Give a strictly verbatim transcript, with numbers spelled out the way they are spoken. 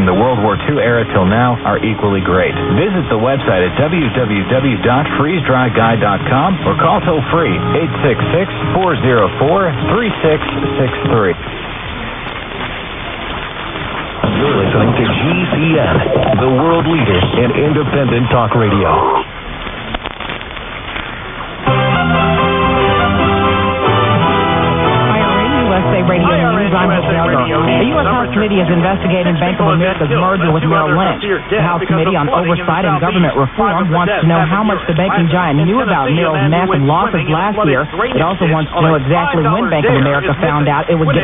from the World War Two era till now are equally great. Visit the website at w w w dot freeze dry guide dot com or call toll free eight six six, four zero four, three six six three. You're listening to G C N, the world leader in independent talk radio. Radio News. I'm The U S House Committee is investigating Bank of America's merger with Merrill Lynch. The House Committee on Oversight and Government Reform wants to know how much the banking giant knew about Merrill's massive losses last year. It also wants to know exactly when Bank of America found out it would get